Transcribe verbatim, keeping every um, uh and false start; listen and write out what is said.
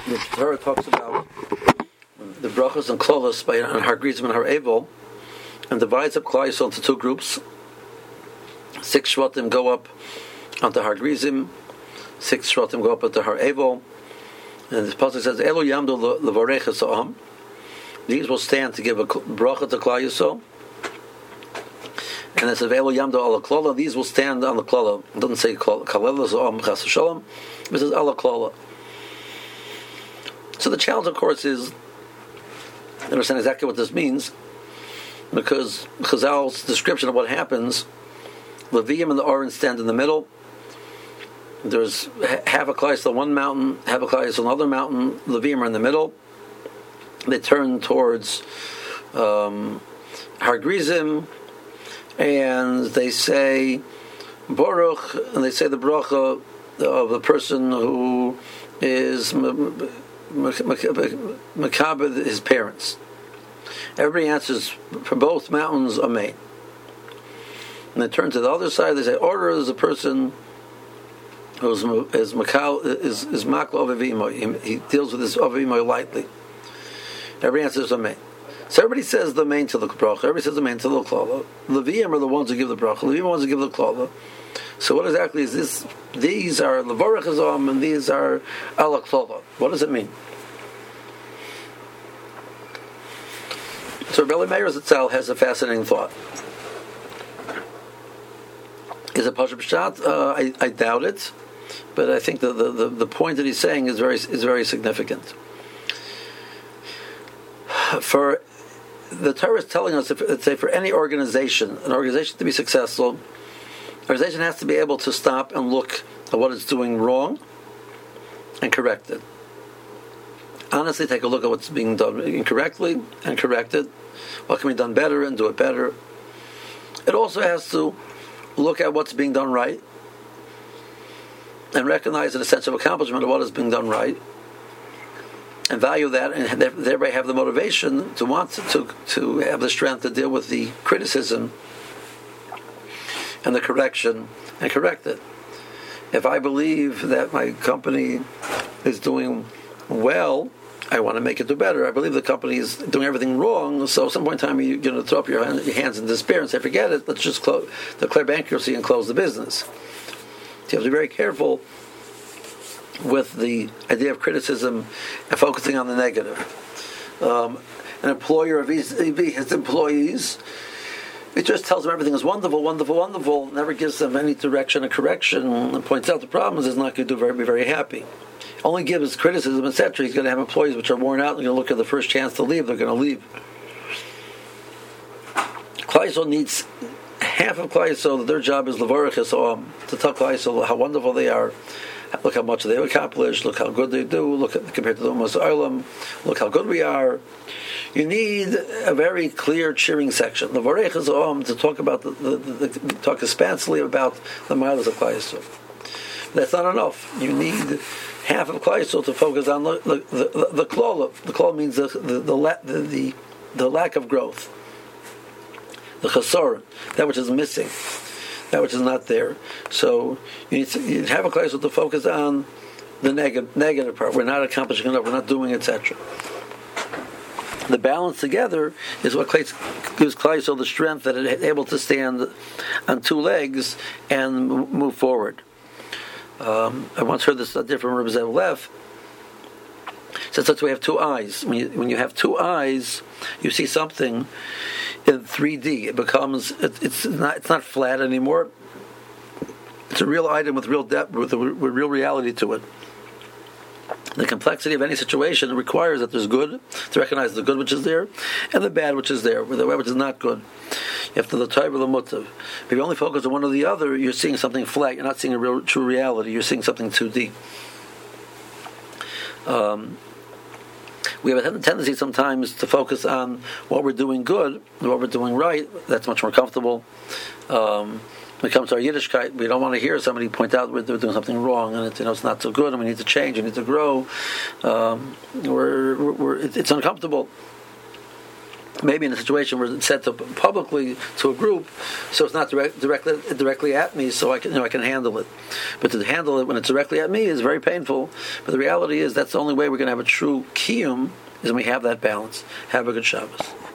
The Torah talks about the brachos and klolos by Har Grizim and Har Evel, and divides up Klal Yisrael into two groups. Six shvatim go up onto Har Grizim, six shvatim go up onto Har Evel, and this pasuk says, "Elu yamdu levareches ha'am." These will stand to give a bracha to Klal Yisrael. And it says, "Elu yamdu ala klola." These will stand on the klola. It doesn't say kalela ha'am chas v'shalom. It says ala klola. So the challenge, of course, is to understand exactly what this means, because Chazal's description of what happens, Levium and the Oren stand in the middle. There's half a Klal Yisrael on one mountain, half a Klal Yisrael on another mountain. Levium are in the middle. They turn towards um, Har Grizim, and they say Baruch, and they say the bracha of the person who is Makabed his parents. Everybody answers from both mountains, Amen. And they turn to the other side. They say, "Order is a person who is is Makal is is Maklo Avivimo. He deals with his Avivimo lightly." Everybody answers Amen. So everybody says the Amen to the bracha. Everybody says the Amen to the klala. Levium are the ones who give the bracha. Levium are the ones who give the klala. So what exactly is this? These are Levarach Hazam and these are Ala Klala. What does it mean? So Rebbe Meir Zatzal has a fascinating thought. Is it Pasha Pshat? Uh, I, I doubt it, but I think the, the, the, the point that he's saying is very is very significant. For the Torah is telling us, if, let's say, for any organization, an organization to be successful, an organization has to be able to stop and look at what it's doing wrong and correct it. Honestly, take a look at what's being done incorrectly and correct it. What can be done better and do it better. It also has to look at what's being done right and recognize a sense of accomplishment of what is being done right, and value that, and thereby have the motivation to want to, to to have the strength to deal with the criticism and the correction and correct it. If I believe that my company is doing well, I want to make it do better. I believe the company is doing everything wrong, so at some point in time you're going to throw up your, hand, your hands in despair and say, forget it, let's just close, declare bankruptcy and close the business. So you have to be very careful with the idea of criticism and focusing on the negative. Um, an employer of his, his employees, it just tells them everything is wonderful, wonderful, wonderful, never gives them any direction or correction, and points out the problems, is not going to do very, be very happy. Only gives criticism, et cetera. He's going to have employees which are worn out, they're going to look at the first chance to leave, they're going to leave. Klal Yisrael needs half of Klal Yisrael, that their job is Levarach Yisrael, to tell Klal Yisrael how wonderful they are. Look how much they've accomplished. Look how good they do. Look at, compared to the Ummah Olam. Look how good we are. You need a very clear cheering section. The Varech Hazam to talk about the, the, the, the talk expansively about the miles of Klal Yisrael. That's not enough. You need half of Klal Yisrael to focus on the the the, the klala. The klala means the the the, the the the lack of growth, the chasar, that which is missing, that which is not there. So you need to you have a Klal Yisrael to focus on the negative negative part. We're not accomplishing enough. We're not doing, et cetera. The balance together is what gives Klal Yisrael the strength that it's able to stand on two legs and move forward. Um, I once heard this idea from Rebbe Zev Lev. Says that we have two eyes. When you, when you have two eyes, you see something in three D. It becomes it, it's not it's not flat anymore. It's a real item with real depth, with, a, with real reality to it. The complexity of any situation requires that there's good, to recognize the good which is there, and the bad which is there, the bad which is not good. You have to the type of the mutav. If you only focus on one or the other, you're seeing something flat. You're not seeing a real, true reality. You're seeing something too deep. Um, we have a tendency sometimes to focus on what we're doing good, and what we're doing right. That's much more comfortable. Um, When it comes to our Yiddishkeit, we don't want to hear somebody point out we're doing something wrong, and it's, you know, it's not so good, and we need to change, we need to grow. Um, we're, we're, it's uncomfortable. maybe in a situation where it's said to publicly to a group, so it's not direct, directly directly at me, so I can you know I can handle it. But to handle it when it's directly at me is very painful. But the reality is that's the only way we're going to have a true kiyum is when we have that balance. Have a good Shabbos.